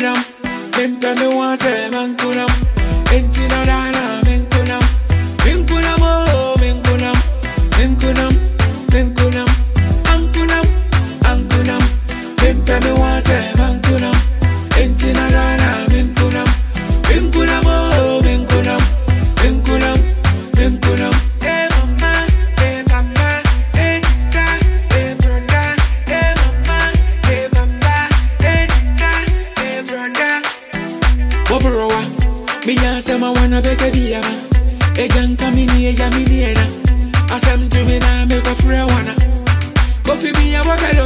kunam. Mempe me want say man kunam. Enti na dana men kunam. Men kunam oh men kunam. Men kunam. Men kunam. An kunam. An kunam. Mempe me want say man kunam. Enti na dana men kunam. Men kunam oh men kunam. Men kunam. Men kunam. Hey mama, hey papa, hey sister, hey brother. Hey mama, hey papa, hey sister, hey brother. Wobrowa, me say I wanna beg a beer. A young coming here, Yamiliana. I said to me now, make a prayer. Go for me, I walk alone.